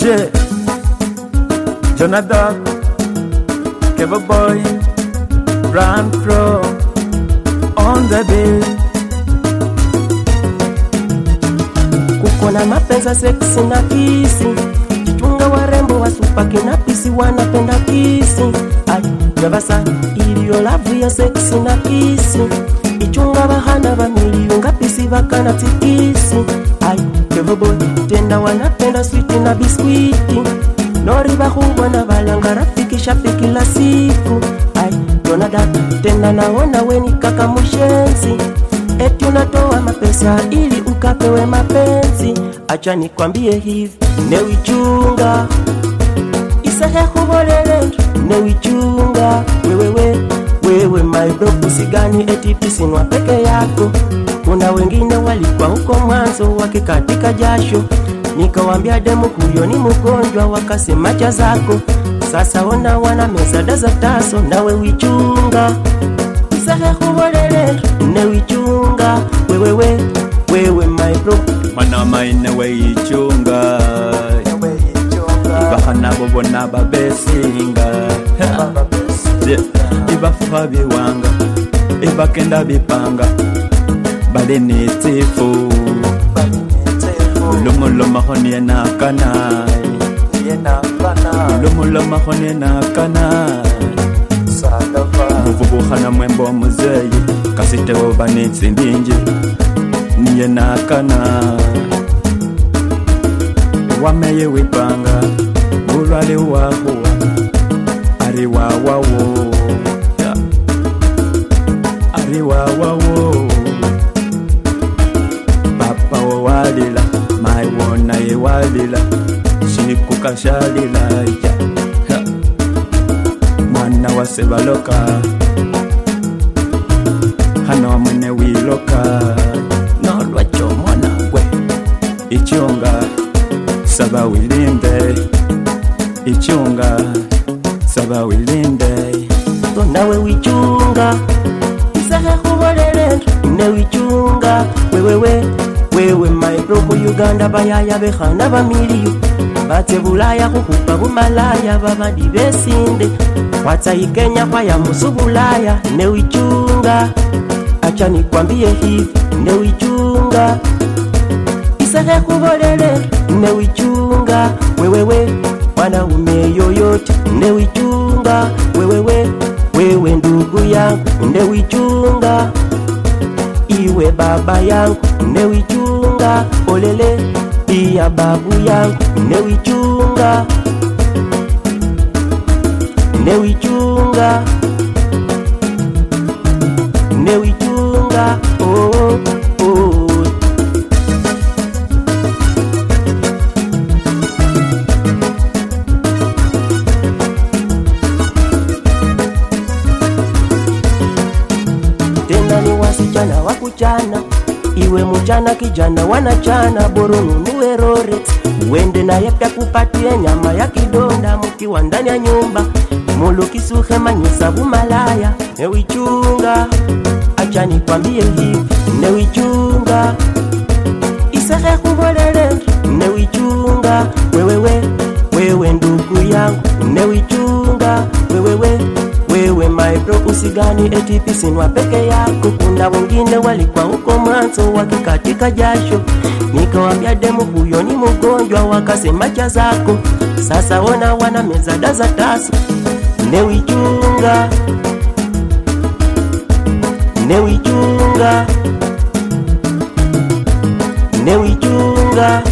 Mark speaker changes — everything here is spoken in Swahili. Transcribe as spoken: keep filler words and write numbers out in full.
Speaker 1: Yeah, Jonathan, Keva Boy, Brand Pro, on the beat.
Speaker 2: Kukona mapenza sexy na kisi, jitunga warembo wa supaki na pisi wanapenda kisi. Ay, yabasa iliyo lavu ya sexy na kisi, ichunga bahana ba miliyonga pisi bakana tikisi. Ay, Keva Boy, tenda wanapenda sweet na biskuiti, nori bahubwa na balanga rafiki shafiki la siku. Ay, Jonathan, tenda naona weni kaka mushenzi, eti unatoa mapesa ili ukapewe mapenzi. Acha nikwambie hivi, newichunga isahe kubolele, newichunga wewewe wewe my bro, usigani eti pisinwa peke yako. Kuna wengine walikuwa huko mwanzo wakikatika jasho, nikawambia demu huyo ni mgonjwa, wakasema cha zako. Sasa ona wana meza za taso, nawe wichunga isahe kubolele, newichunga wewewe wewe my bro,
Speaker 1: Mana maine weichunga, Ibahana bobo na babesinga, Ibafuha biwanga, Ibakenda bipanga, Bale nitifu, Ulumulo mahoni na kanai, Ulumulo mahoni na kanai, Muvubuhana mwembo muzeyi, Kasite wobani tsindinji, Niye nakana Wameye wipanga Ulwale wahuwa Ari wawawo yeah. Ari wawawo Papa wawalila Maiwona ye walila Shikuka shalila yeah. Yeah. Mwana wasebaloka Hano mwene wiloka Nolwacho mwana we Ichunga Saba wilinde Ichunga Saba wilinde
Speaker 2: nawe wichunga isahe kubolele, newichunga wewewe wewe my bro. Ku Uganda bayaya behana bamiliyo, bate bulaya kukupa bumalaya babadi besinde, watsa ikenya kwa ya musubulaya, newichunga. Acha nikwambie hivi, newichunga isahe kubolele, newichunga wewewe wanaume yoyote, newichunga wewewe wewe ndugu yangu, newichunga iwe baba yangu, newichunga olele iya babu yangu, newichunga newichunga newichunga oh oh. Tena ni wasichana wakuchana, iwe mchana kijana wanachana, boro nunue Rolex uende na yepya kupatie nyama ya kidonda, mkiwa ndani ya nyumba mulu kisuhe manyisa bumalaya, newichunga. Acha nikwambie hivi, newichunga isahe kubolele, newichunga wewewe wewe ndugu yangu, newichunga wewewe wewe my bro, usigani eti pisinwa peke yako. Kuna wengine walikuwa huko mwanzo wakikatika jasho, nikawambia demu huyo ni mgonjwa, wakasema cha zako. Sasa ona wana meza za taso, newichunga newichunga newichunga